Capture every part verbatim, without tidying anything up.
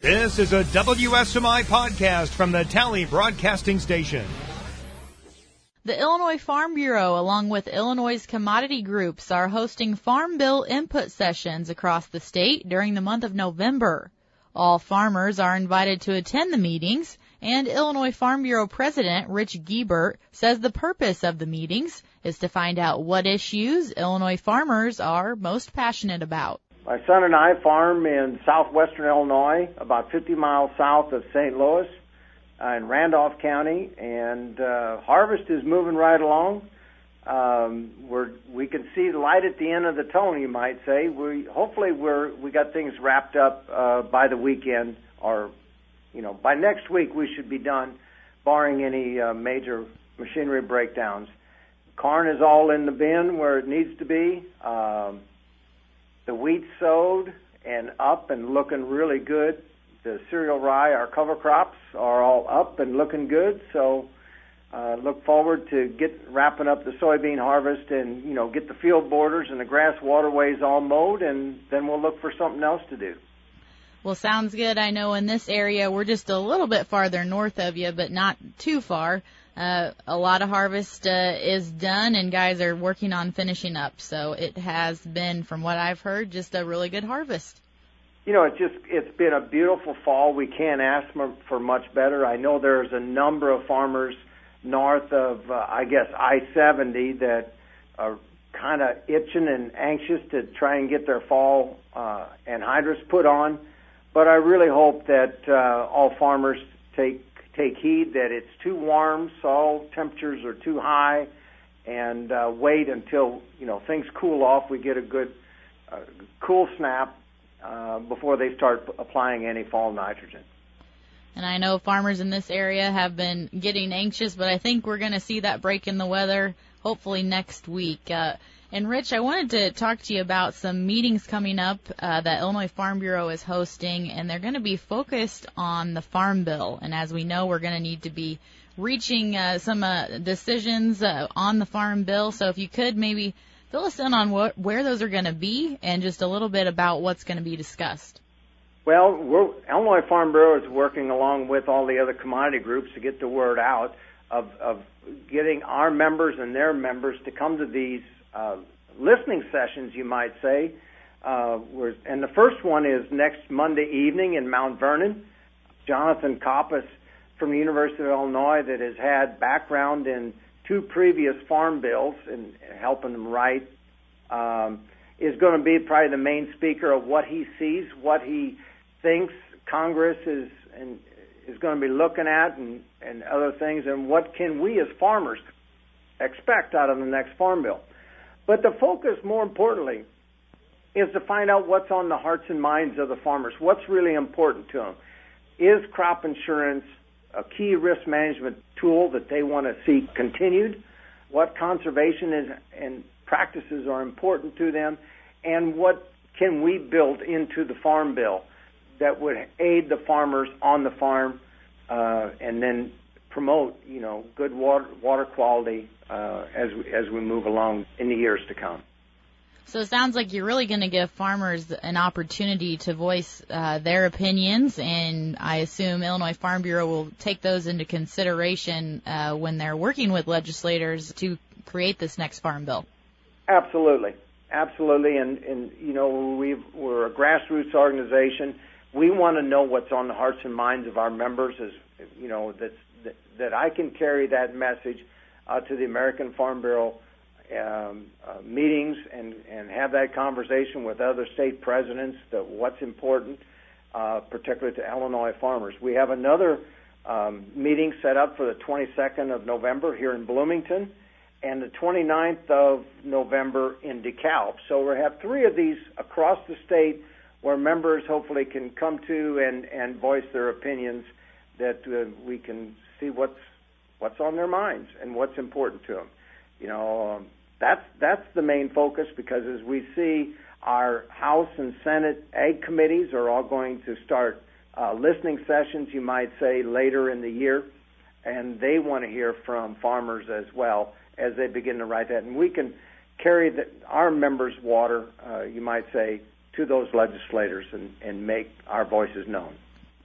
This is a W S M I podcast from the Tally Broadcasting Station. The Illinois Farm Bureau, along with Illinois' commodity groups, are hosting Farm Bill input sessions across the state during the month of November. All farmers are invited to attend the meetings, and Illinois Farm Bureau President Rich Giebert says the purpose of the meetings is to find out what issues Illinois farmers are most passionate about. My son and I farm in southwestern Illinois, about fifty miles south of Saint Louis, uh, in Randolph County, and uh, harvest is moving right along. Um, we're we can see the light at the end of the tunnel, you might say. We hopefully we're we got things wrapped up uh, by the weekend, or you know by next week we should be done, barring any uh, major machinery breakdowns. Corn is all in the bin where it needs to be. Um, The wheat sowed and up and looking really good. The cereal rye, our cover crops, are all up and looking good. So uh, look forward to get wrapping up the soybean harvest and, you know, get the field borders and the grass waterways all mowed, and then we'll look for something else to do. Well, sounds good. I know in this area we're just a little bit farther north of you, but not too far. Uh, a lot of harvest uh, is done, and guys are working on finishing up. So it has been, from what I've heard, just a really good harvest. You know, it's just it's been a beautiful fall. We can't ask for much better. I know there's a number of farmers north of, uh, I guess, I seventy that are kind of itching and anxious to try and get their fall uh, anhydrous put on. But I really hope that uh, all farmers take take heed that it's too warm, soil temperatures are too high, and uh, wait until, you know, things cool off. We get a good uh, cool snap uh, before they start applying any fall nitrogen. And I know farmers in this area have been getting anxious, but I think we're going to see that break in the weather hopefully next week. Uh, and, Rich, I wanted to talk to you about some meetings coming up uh, that Illinois Farm Bureau is hosting, and they're going to be focused on the Farm Bill. And as we know, we're going to need to be reaching uh, some uh, decisions uh, on the Farm Bill. So if you could maybe fill us in on what, where those are going to be and just a little bit about what's going to be discussed. Well, we're, Illinois Farm Bureau is working along with all the other commodity groups to get the word out of, of getting our members and their members to come to these uh, listening sessions, you might say. Uh, we're, and the first one is next Monday evening in Mount Vernon. Jonathan Koppas from the University of Illinois, that has had background in two previous farm bills and helping them write, um, is going to be probably the main speaker of what he sees, what he thinks Congress is and is going to be looking at, and, and other things, and what can we as farmers expect out of the next farm bill. But the focus, more importantly, is to find out what's on the hearts and minds of the farmers, what's really important to them. Is crop insurance a key risk management tool that they want to see continued? What conservation is and practices are important to them? And what can we build into the farm bill that would aid the farmers on the farm uh, and then promote, you know, good water, water quality uh, as we, as we move along in the years to come. So it sounds like you're really going to give farmers an opportunity to voice uh, their opinions, and I assume Illinois Farm Bureau will take those into consideration uh, when they're working with legislators to create this next farm bill. Absolutely. Absolutely. And, and you know, we've, we're a grassroots organization. We want to know what's on the hearts and minds of our members, as you know, that that, that I can carry that message uh, to the American Farm Bureau um, uh, meetings and, and have that conversation with other state presidents, that what's important, uh, particularly to Illinois farmers. We have another um, meeting set up for the twenty-second of November here in Bloomington, and the twenty-ninth of November in DeKalb. So we have three of these across the state where members hopefully can come to and, and voice their opinions, that uh, we can see what's what's on their minds and what's important to them. You know, um, that's that's the main focus, because as we see, our House and Senate Ag committees are all going to start uh, listening sessions, you might say, later in the year, and they want to hear from farmers as well as they begin to write that. And we can carry the, our members' water, uh, you might say, to those legislators and, and make our voices known.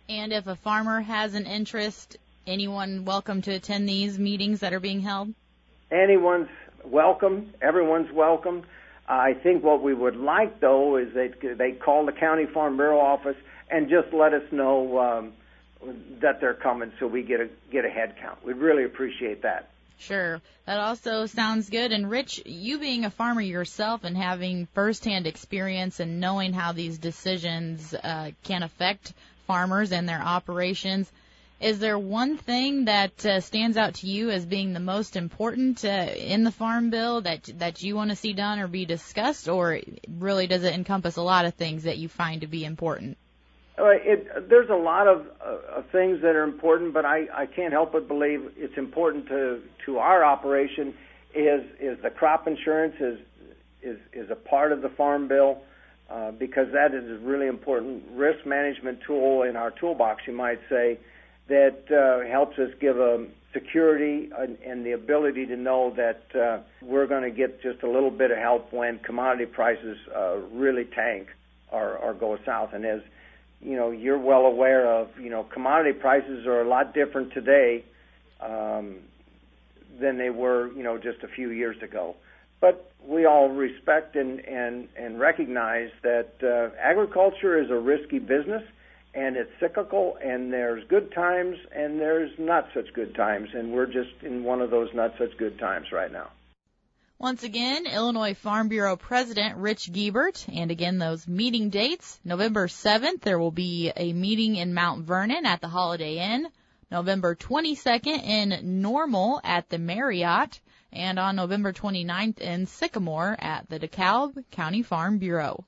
And if a farmer has an interest, anyone welcome to attend these meetings that are being held? Anyone's welcome. Everyone's welcome. I think what we would like, though, is they they call the County Farm Bureau office and just let us know um, that they're coming, so we get a get a head count. We'd really appreciate that. Sure. That also sounds good. And Rich, you being a farmer yourself and having firsthand experience and knowing how these decisions uh, can affect farmers and their operations, is there one thing that uh, stands out to you as being the most important uh, in the Farm Bill that that you want to see done or be discussed, or really does it encompass a lot of things that you find to be important? Uh, it, there's a lot of, uh, of things that are important, but I, I can't help but believe it's important to, to our operation is is the crop insurance is is, is a part of the Farm Bill uh, because that is a really important risk management tool in our toolbox, you might say, that uh, helps us give a security and, and the ability to know that uh, we're going to get just a little bit of help when commodity prices uh, really tank or, or go south. And as you know, you're well aware of, you know, commodity prices are a lot different today um, than they were, you know, just a few years ago. But we all respect and, and, and recognize that uh, agriculture is a risky business, and it's cyclical, and there's good times, and there's not such good times, and we're just in one of those not such good times right now. Once again, Illinois Farm Bureau President Rich Giebert, and again those meeting dates. November seventh, there will be a meeting in Mount Vernon at the Holiday Inn. November twenty-second in Normal at the Marriott, and on November twenty-ninth in Sycamore at the DeKalb County Farm Bureau.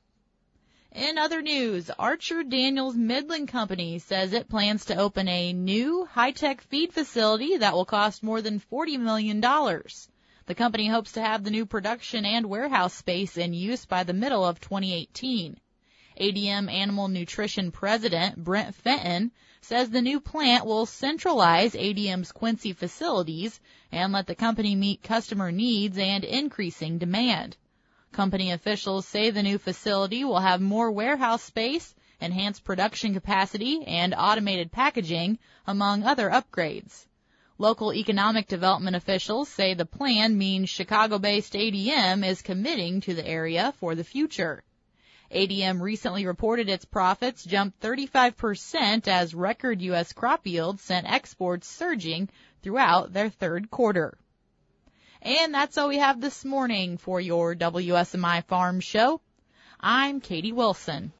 In other news, Archer Daniels Midland Company says it plans to open a new high-tech feed facility that will cost more than forty million dollars. The company hopes to have the new production and warehouse space in use by the middle of twenty eighteen. A D M Animal Nutrition President Brent Fenton says the new plant will centralize A D M's Quincy facilities and let the company meet customer needs and increasing demand. Company officials say the new facility will have more warehouse space, enhanced production capacity, and automated packaging, among other upgrades. Local economic development officials say the plan means Chicago-based A D M is committing to the area for the future. A D M recently reported its profits jumped thirty-five percent as record U S crop yields sent exports surging throughout their third quarter. And that's all we have this morning for your W S M I Farm Show. I'm Katie Wilson.